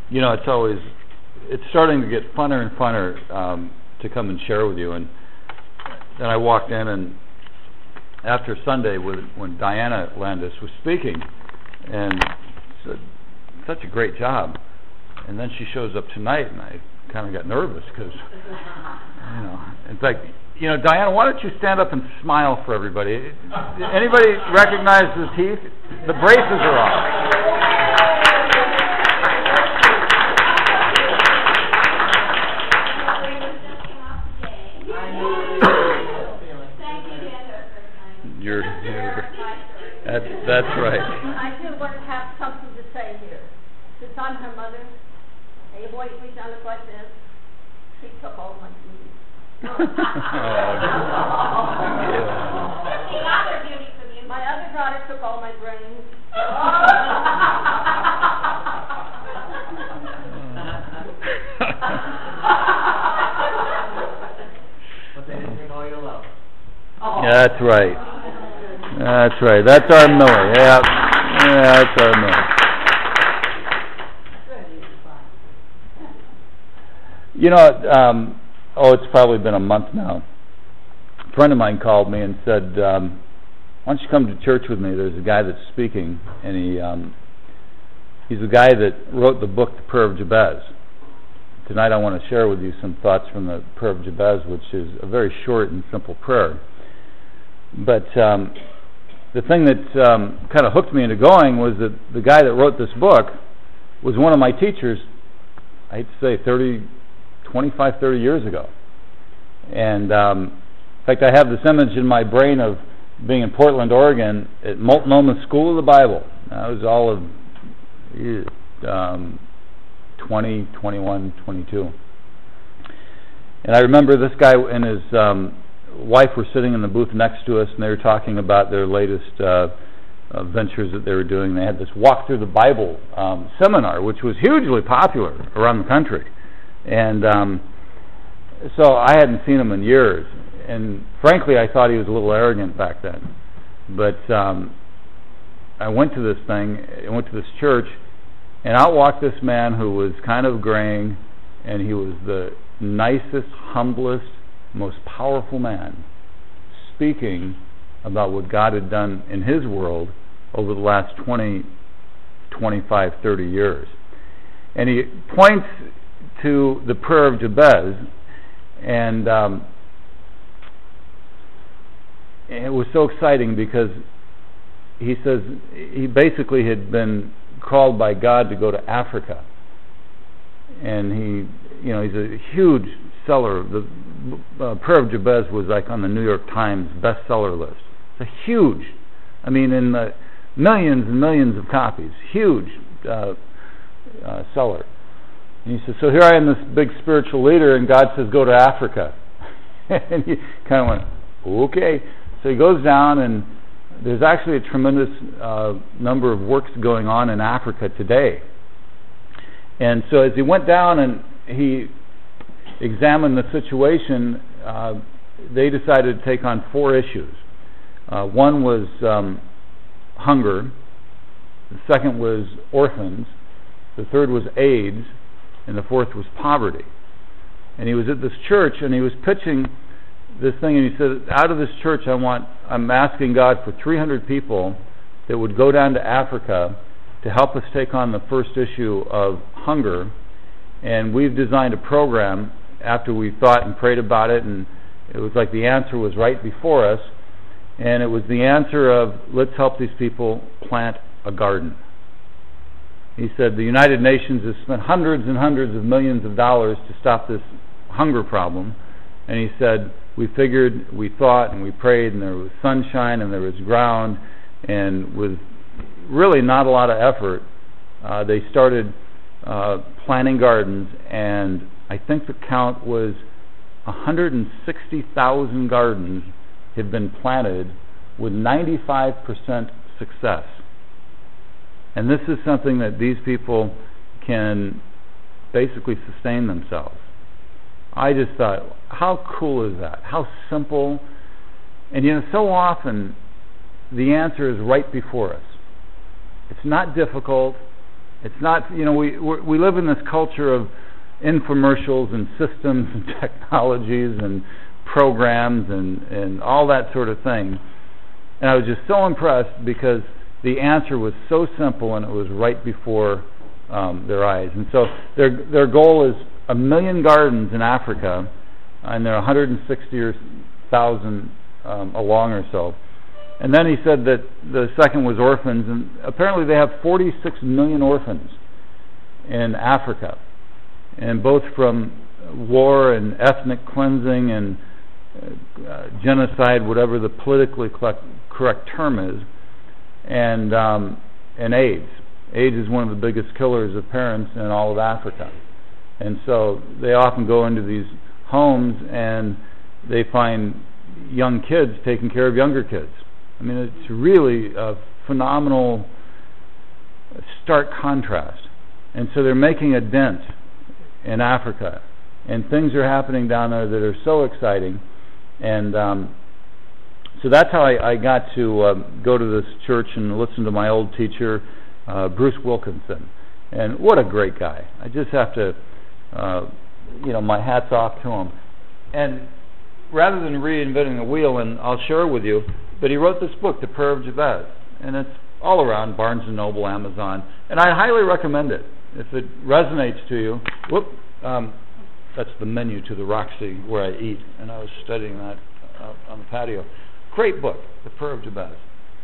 it's starting to get funner and funner to come and share with you. And then I walked in, and after Sunday, when Diana Landis was speaking, and said, such a great job. And then she shows up tonight, and I kind of got nervous because, it's like, Diana, why don't you stand up and smile for everybody? Anybody recognize the teeth? The braces are off. That's right. I do want to have something to say here. It's on her mother. They always done it like this. She took all my beauty. She got her beauty from you. My other daughter took all my brains. But they didn't take all your love. That's right. That's right. That's our Millie. Yeah, that's our Millie. It's probably been a month now. A friend of mine called me and said, why don't you come to church with me? There's a guy that's speaking, and he's the guy that wrote the book, The Prayer of Jabez. Tonight I want to share with you some thoughts from the Prayer of Jabez, which is a very short and simple prayer. But the thing that kind of hooked me into going was that the guy that wrote this book was one of my teachers, I hate to say 25, 30 years ago. And in fact, I have this image in my brain of being in Portland, Oregon at Multnomah School of the Bible. I was all of 20, 21, 22. And I remember this guy and his wife were sitting in the booth next to us, and they were talking about their latest ventures that they were doing. They had this Walk Through the Bible seminar, which was hugely popular around the country. And so I hadn't seen him in years. And frankly, I thought he was a little arrogant back then. But I went to this thing, I went to this church, and out walked this man who was kind of graying, and he was the nicest, humblest, most powerful man, speaking about what God had done in his world over the last 20, 25, 30 years. And he points to the Prayer of Jabez, and it was so exciting because he says he basically had been called by God to go to Africa, and he's a huge seller. The Prayer of Jabez was like on the New York Times bestseller list. It's a huge, in the millions and millions of copies, huge seller. And he says, so here I am, this big spiritual leader, and God says, go to Africa. And he kind of went, okay. So he goes down, and there's actually a tremendous number of works going on in Africa today. And so as he went down and he examined the situation, they decided to take on 4 issues. One was hunger. The second was orphans. The third was AIDS. And the fourth was poverty. And he was at this church, and he was pitching this thing, and he said, out of this church I'm asking God for 300 people that would go down to Africa to help us take on the first issue of hunger. And we've designed a program after we thought and prayed about it, and it was like the answer was right before us, and it was the answer of, let's help these people plant a garden. He said the United Nations has spent hundreds and hundreds of millions of dollars to stop this hunger problem, and he said we thought and we prayed, and there was sunshine and there was ground, and with really not a lot of effort they started planting gardens, and I think the count was 160,000 gardens had been planted with 95% success. And this is something that these people can basically sustain themselves. I just thought, how cool is that? How simple. And so often the answer is right before us. It's not difficult. It's not, we live in this culture of infomercials and systems and technologies and programs and all that sort of thing. And I was just so impressed because the answer was so simple and it was right before their eyes. And so their goal is 1 million gardens in Africa, and they're 160,000 along or so. And then he said that the second was orphans, and apparently they have 46 million orphans in Africa, and both from war and ethnic cleansing and genocide, whatever the politically correct term is, and AIDS. AIDS is one of the biggest killers of parents in all of Africa. And so they often go into these homes and they find young kids taking care of younger kids. I mean, it's really a phenomenal, stark contrast. And so they're making a dent in Africa. And things are happening down there that are so exciting. And so that's how I got to go to this church and listen to my old teacher, Bruce Wilkinson. And what a great guy. I just have to, my hat's off to him. And rather than reinventing the wheel, and I'll share with you, but he wrote this book, The Prayer of Jabez, and it's all around Barnes & Noble, Amazon, and I highly recommend it. If it resonates to you, that's the menu to the Roxy where I eat, and I was studying that out on the patio. Great book, The Prayer of Jabez.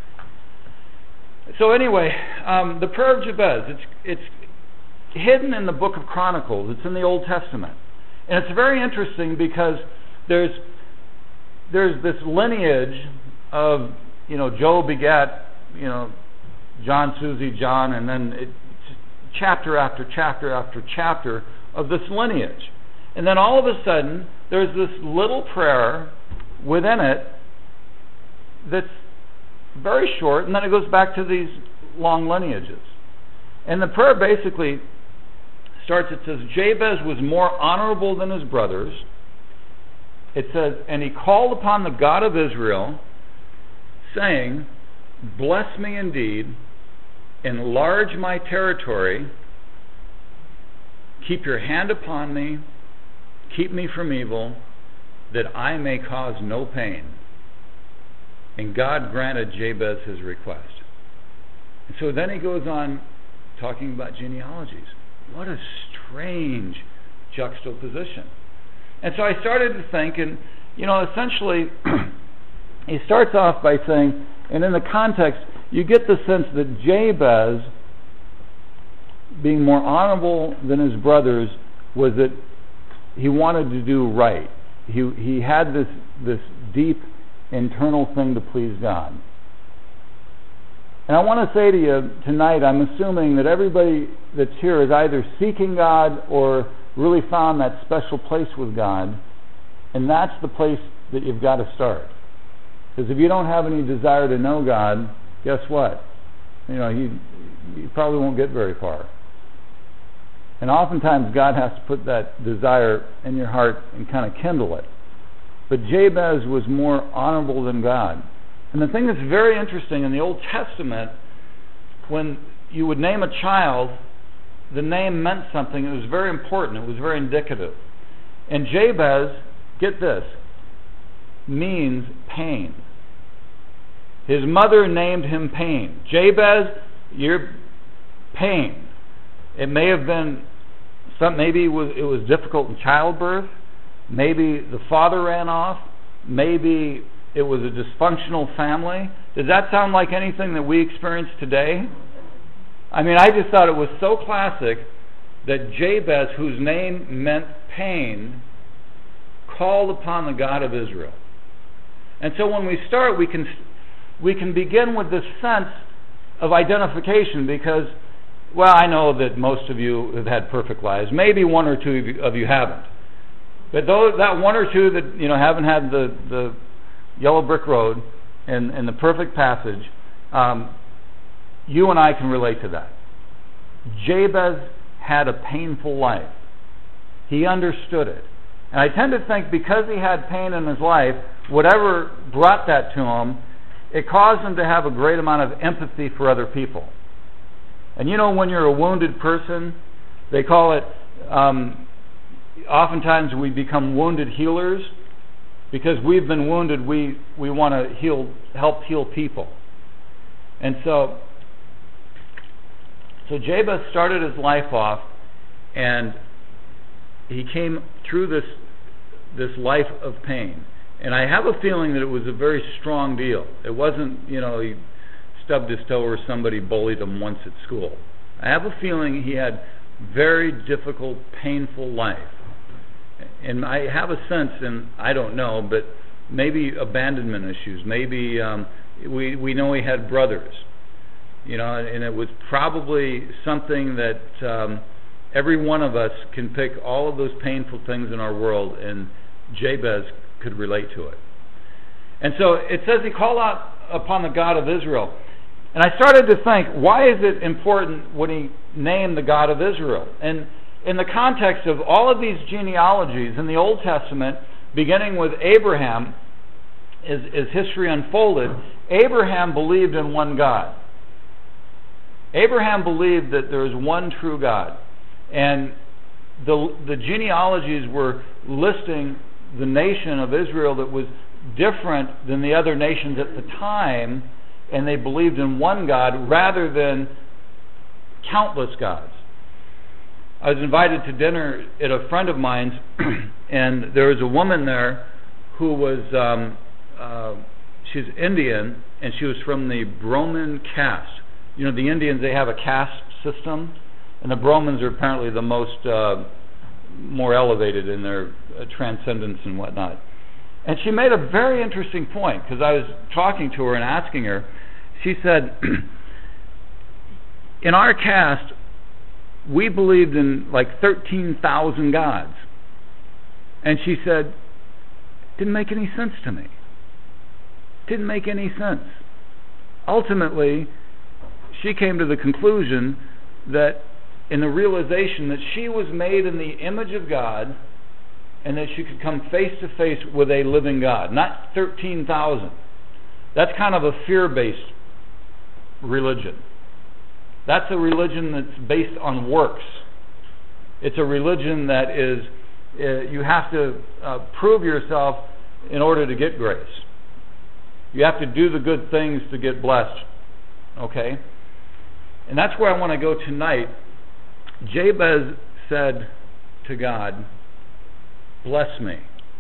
So anyway, The Prayer of Jabez, it's hidden in the book of Chronicles. It's in the Old Testament. And it's very interesting because there's this lineage of, Joe begat, John, Susie, John, and then it's chapter after chapter after chapter of this lineage. And then all of a sudden, there's this little prayer within it that's very short, and then it goes back to these long lineages. And the prayer basically starts, it says, Jabez was more honorable than his brothers. It says, and he called upon the God of Israel, saying, bless me indeed, enlarge my territory, keep your hand upon me, keep me from evil, that I may cause no pain. And God granted Jabez his request. And so then he goes on talking about genealogies. What a strange juxtaposition. And so I started to think, and essentially he starts off by saying, and in the context, you get the sense that Jabez, being more honorable than his brothers, was that he wanted to do right. He had this deep internal thing to please God. And I want to say to you tonight, I'm assuming that everybody that's here is either seeking God or really found that special place with God, and that's the place that you've got to start. Because if you don't have any desire to know God, guess what? You probably won't get very far. And oftentimes God has to put that desire in your heart and kind of kindle it. But Jabez was more honorable than God. And the thing that's very interesting, in the Old Testament, when you would name a child, the name meant something. It was very important. It was very indicative. And Jabez, get this, means pain. His mother named him Pain. Jabez, you're pain. It may have been maybe it was difficult in childbirth. Maybe the father ran off. Maybe it was a dysfunctional family. Does that sound like anything that we experience today? I mean, I just thought it was so classic that Jabez, whose name meant pain, called upon the God of Israel. And so when we start, we can begin with this sense of identification because, well, I know that most of you have had perfect lives. Maybe one or two of you haven't. But that one or two that haven't had the yellow brick road and the perfect passage, you and I can relate to that. Jabez had a painful life. He understood it. And I tend to think because he had pain in his life, whatever brought that to him, it caused him to have a great amount of empathy for other people. And you know, when you're a wounded person, they call it, oftentimes we become wounded healers. Because we've been wounded, we want to help heal people. And so Jabez started his life off, and he came through this life of pain. And I have a feeling that it was a very strong deal. It wasn't, you know, he stubbed his toe or somebody bullied him once at school. I have a feeling he had very difficult, painful life. And I have a sense, and I don't know, but maybe abandonment issues. Maybe we know he had brothers, you know, and it was probably something that every one of us can pick all of those painful things in our world, and Jabez could relate to it. And so it says he called out upon the God of Israel. And I started to think, why is it important when he named the God of Israel? And in the context of all of these genealogies in the Old Testament, beginning with Abraham, as history unfolded, Abraham believed in one God. Abraham believed that there is one true God. And the genealogies were listing the nation of Israel that was different than the other nations at the time, and they believed in one God rather than countless gods. I was invited to dinner at a friend of mine's, and there was a woman there who was, she's Indian, and she was from the Brahmin caste. You know, the Indians, they have a caste system, and the Brahmins are apparently the most, more elevated in their transcendence and whatnot. And she made a very interesting point, because I was talking to her and asking her. She said, in our caste, we believed in like 13,000 gods. And she said, didn't make any sense to me. Didn't make any sense. Ultimately, she came to the conclusion that in the realization that she was made in the image of God, and that she could come face to face with a living God, not 13,000. That's kind of a fear-based religion. That's a religion that's based on works. It's a religion that is, you have to prove yourself in order to get grace. You have to do the good things to get blessed. Okay? And that's where I want to go tonight. Jabez said to God, bless me.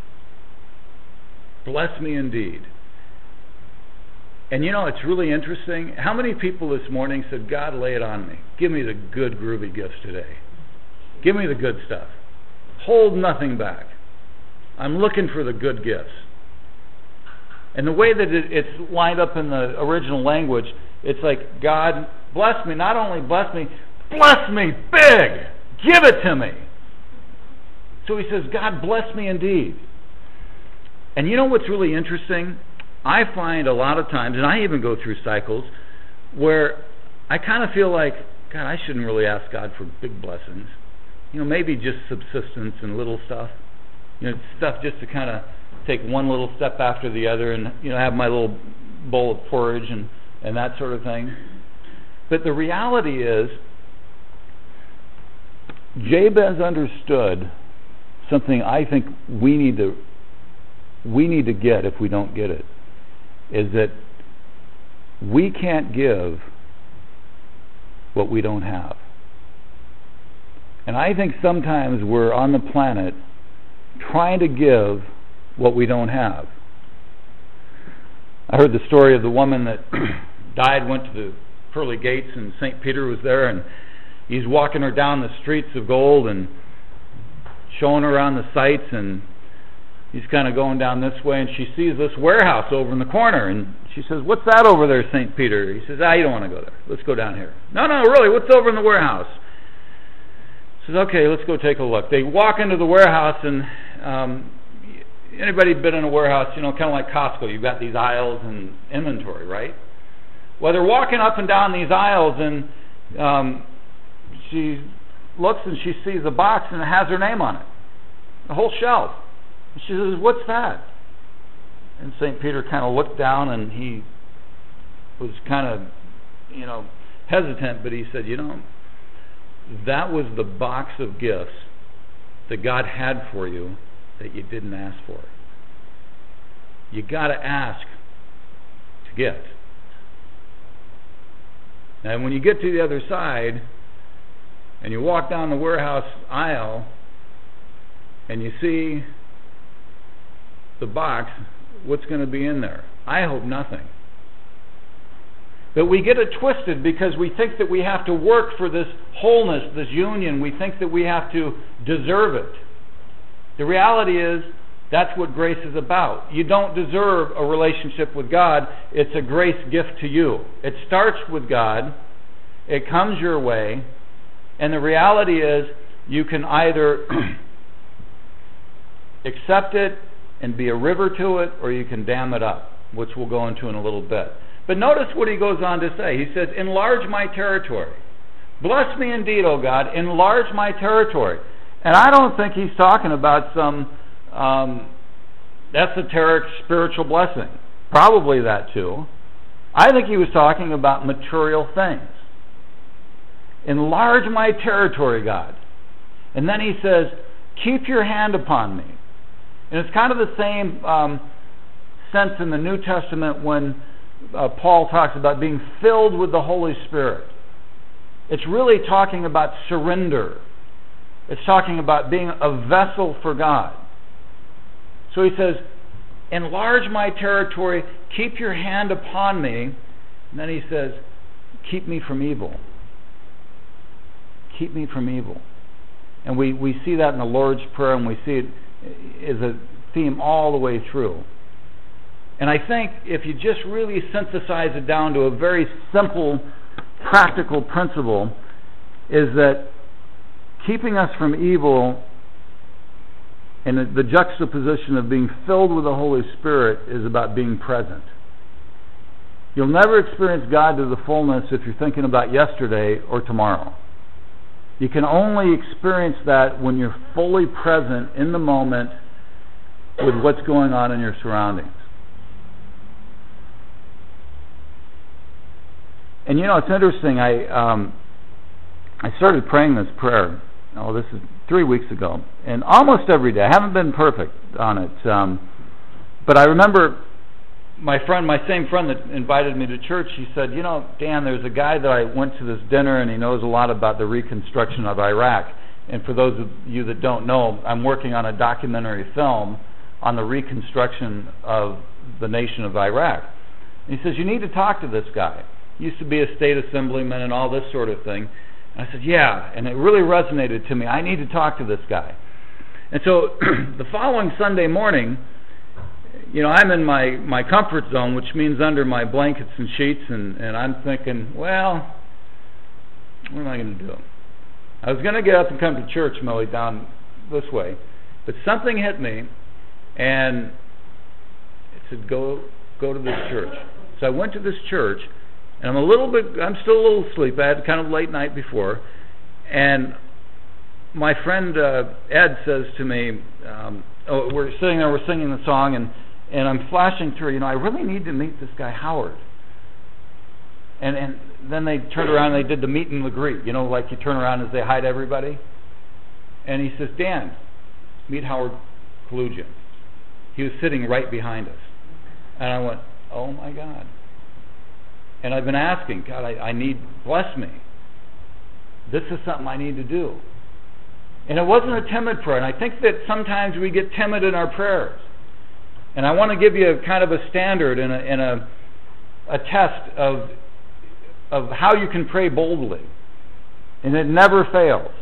Bless me indeed. And you know, it's really interesting. How many people this morning said, God, lay it on me. Give me the good, groovy gifts today. Give me the good stuff. Hold nothing back. I'm looking for the good gifts. And the way that it's lined up in the original language, it's like, God, bless me. Not only bless me big. Give it to me. So he says, God, bless me indeed. And you know what's really interesting? I find a lot of times, and I even go through cycles, where I kind of feel like, God, I shouldn't really ask God for big blessings. You know, maybe just subsistence and little stuff. You know, stuff just to kind of take one little step after the other and, you know, have my little bowl of porridge and that sort of thing. But the reality is, Jabez understood something I think we need to get if we don't get it, is that we can't give what we don't have. And I think sometimes we're on the planet trying to give what we don't have. I heard the story of the woman that died, went to the pearly gates, and St. Peter was there, and he's walking her down the streets of gold and showing her around the sights, and he's kind of going down this way, and she sees this warehouse over in the corner, and she says, what's that over there, St. Peter? He says, you don't want to go there. Let's go down here. No, really, what's over in the warehouse? She says, okay, let's go take a look. They walk into the warehouse, and anybody been in a warehouse, you know, kind of like Costco, you've got these aisles and inventory, right? Well, they're walking up and down these aisles, and she looks and she sees a box, and it has her name on it. The whole shelf. And she says, what's that? And St. Peter kind of looked down, and he was kind of, you know, hesitant, but he said, that was the box of gifts that God had for you that you didn't ask for. You got to ask to get. And when you get to the other side and you walk down the warehouse aisle and you see the box, what's going to be in there? I hope nothing. But we get it twisted because we think that we have to work for this wholeness, this union. We think that we have to deserve it. The reality is, that's what grace is about. You don't deserve a relationship with God. It's a grace gift to you. It starts with God. It comes your way. And the reality is, you can either accept it and be a river to it, or you can dam it up, which we'll go into in a little bit. But notice what he goes on to say. He says, enlarge my territory. Bless me indeed, O God, enlarge my territory. And I don't think he's talking about some esoteric spiritual blessing. Probably that too. I think he was talking about material things. Enlarge my territory, God. And then he says, keep your hand upon me. And it's kind of the same sense in the New Testament when Paul talks about being filled with the Holy Spirit. It's really talking about surrender. It's talking about being a vessel for God. So he says, enlarge my territory, keep your hand upon me. And then he says, keep me from evil. Keep me from evil. And we see that in the Lord's Prayer, and we see it as a theme all the way through. And I think if you just really synthesize it down to a very simple, practical principle, is that keeping us from evil and the juxtaposition of being filled with the Holy Spirit is about being present. You'll never experience God to the fullness if you're thinking about yesterday or tomorrow. You can only experience that when you're fully present in the moment with what's going on in your surroundings. And it's interesting, I started praying this prayer, this is 3 weeks ago, and almost every day. I haven't been perfect on it, but I remember my same friend that invited me to church, he said, Dan, there's a guy that I went to this dinner, and he knows a lot about the reconstruction of Iraq. And for those of you that don't know, I'm working on a documentary film on the reconstruction of the nation of Iraq. And he says, you need to talk to this guy. He used to be a state assemblyman and all this sort of thing. And I said, yeah, and it really resonated to me. I need to talk to this guy. And so the following Sunday morning, I'm in my comfort zone, which means under my blankets and sheets, and I'm thinking, well, what am I going to do? I was going to get up and come to church, Millie, down this way, but something hit me, and it said, go to this church. So I went to this church, and I'm still a little asleep. I had kind of late night before, and my friend Ed says to me, we're sitting there, we're singing the song, and I'm flashing through, I really need to meet this guy Howard. And then they turned around and they did the meet and the greet, like you turn around and say hi to everybody. And he says, Dan, meet Howard Kalugian. He was sitting right behind us. And I went, oh my God. And I've been asking, God, I need, bless me. This is something I need to do. And it wasn't a timid prayer. And I think that sometimes we get timid in our prayers. And I want to give you kind of a standard and a test of how you can pray boldly. And it never fails.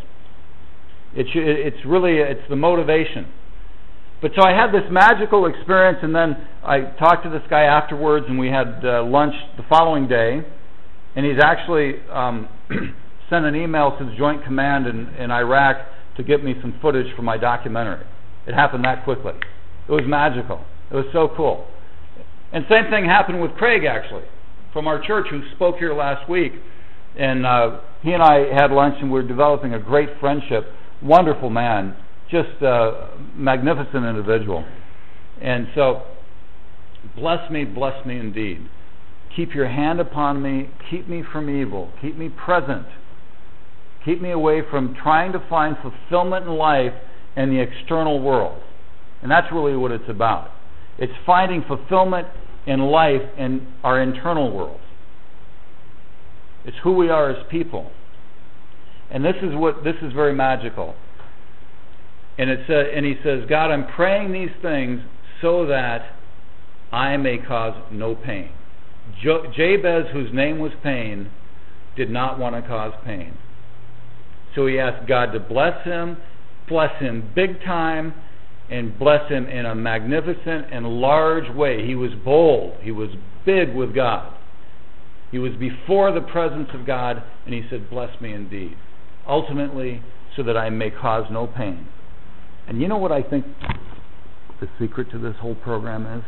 It's really the motivation. But so I had this magical experience, and then I talked to this guy afterwards, and we had lunch the following day. And he's actually sent an email to the Joint Command in Iraq to get me some footage for my documentary. It happened that quickly. It was magical. It was so cool. And same thing happened with Craig, actually, from our church, who spoke here last week. And he and I had lunch, and we were developing a great friendship. Wonderful man. Just a magnificent individual. And so, bless me indeed. keep your hand upon me, keep me from evil, keep me present, keep me away from trying to find fulfillment in life in the external world. And that's really what it's about. It's finding fulfillment in life in our internal world. It's who we are as people. And this is very magical. And he says, God, I'm praying these things so that I may cause no pain. Jabez, whose name was Pain, did not want to cause pain. So he asked God to bless him big time, and bless him in a magnificent and large way. He was bold. He was big with God. He was before the presence of God, and he said, bless me indeed. Ultimately, so that I may cause no pain. And you know what I think the secret to this whole program is?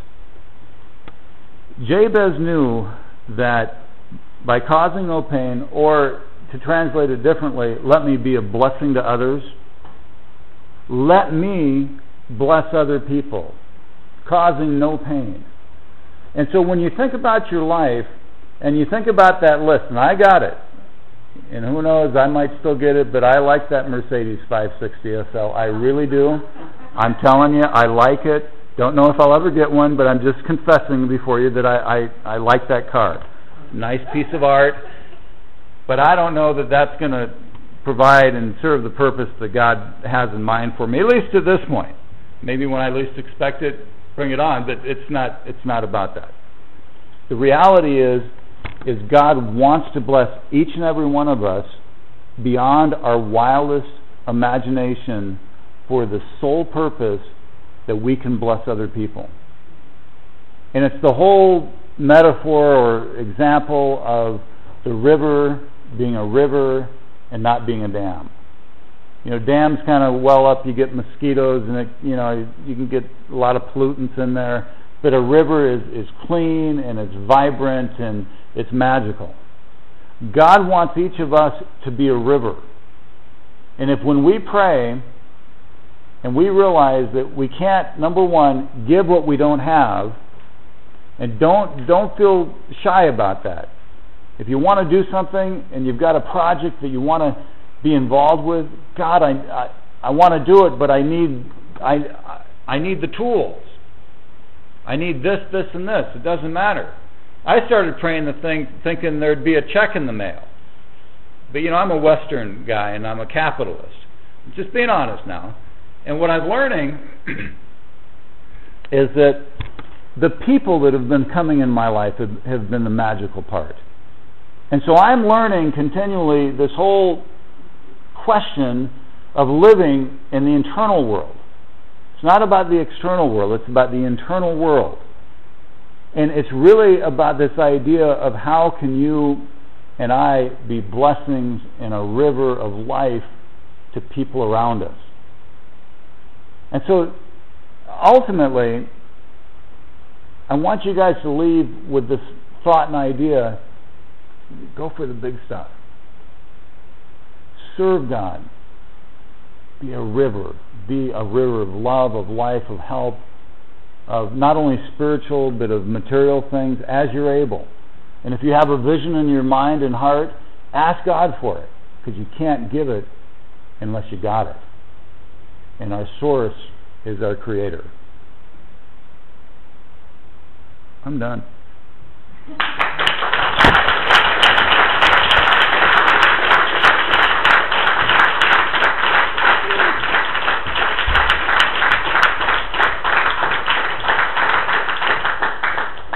Jabez knew that by causing no pain, or to translate it differently, let me be a blessing to others. Let me bless other people, causing no pain. And so when you think about your life, and you think about that list, and I got it, and who knows, I might still get it, but I like that Mercedes 560 SL. I really do. I'm telling you, I like it. Don't know if I'll ever get one, but I'm just confessing before you that I like that car. Nice piece of art, but I don't know that that's going to provide and serve the purpose that God has in mind for me, at least to this point. Maybe when I least expect it, bring it on, but it's not about that. The reality is God wants to bless each and every one of us beyond our wildest imagination for the sole purpose that we can bless other people. And it's the whole metaphor or example of the river being a river and not being a dam. You know, dams kind of well up, you get mosquitoes, and you can get a lot of pollutants in there. But a river is clean and it's vibrant and it's magical. God wants each of us to be a river. And if when we pray and we realize that we can't, number one, give what we don't have, and don't feel shy about that. If you want to do something and you've got a project that you want to be involved with, God, I want to do it, but I need the tools. I need this, and this. It doesn't matter. I started praying the thing thinking there'd be a check in the mail. But I'm a Western guy and I'm a capitalist. I'm just being honest now. And what I'm learning is that the people that have been coming in my life have been the magical part. And so I'm learning continually this whole question of living in the internal world. It's not about the external world, it's about the internal world. And it's really about this idea of how can you and I be blessings in a river of life to people around us. And so ultimately, I want you guys to leave with this thought and idea. Go for the big stuff. Serve God. Be a river. Be a river of love, of life, of help, of not only spiritual but of material things as you're able. And if you have a vision in your mind and heart, ask God for it, because you can't give it unless you got it. And our source is our Creator. I'm done.